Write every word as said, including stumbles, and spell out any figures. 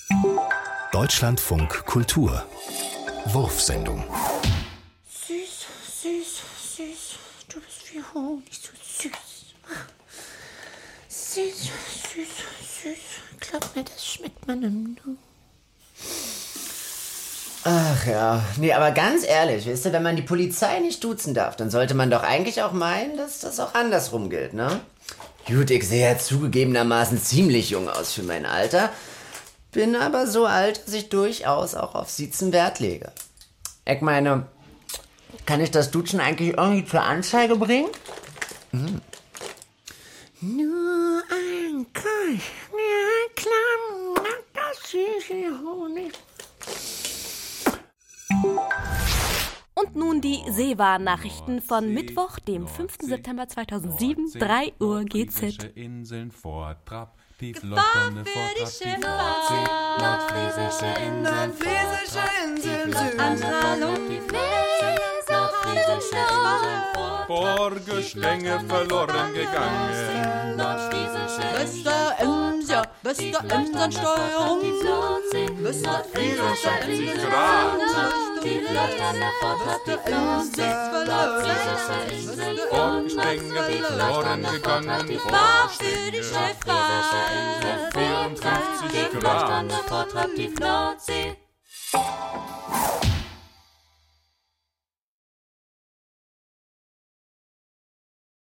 Deutschlandfunk Kultur. Wurfsendung. Süß, süß, süß. Du bist wie Honig, so süß. Süß, süß, süß. Glaub mir, das schmeckt man im Nu. Ach ja, nee, aber ganz ehrlich, weißt du, wenn man die Polizei nicht duzen darf, dann sollte man doch eigentlich auch meinen, dass das auch andersrum gilt, ne? Gut, ich sehe ja zugegebenermaßen ziemlich jung aus für mein Alter, bin aber so alt, dass ich durchaus auch auf Siezen Wert lege. Ich meine, kann ich das Duschen eigentlich irgendwie zur Anzeige bringen? Mhm. Nur ein Kuss, nur ein Klamm, das süße Honig. Und nun die Seewarn-Nachrichten von Mittwoch, dem fünften September zweitausendsieben, drei Uhr G Z. Inseln vor Trab, die Gefahr Flottone für vor die Trab, die Schifffahrt. Nordfriesische Inseln vor Nordfriesische Trab, Inseln die sind Flottone vor Trab, die Flottone Nordfriesische Inseln vor Borge, Schlänge verloren gegangen. Westerems, ja, Westeremsensteuerung. Westfriesische Inseln Die Flottone vor Trab, die Nordfriesische Inseln vor Schlänge verloren gegangen. Gefahr für die Schifffahrt. vierundfünfzig Grad. Die Flottone vor Trab, die Nordsee.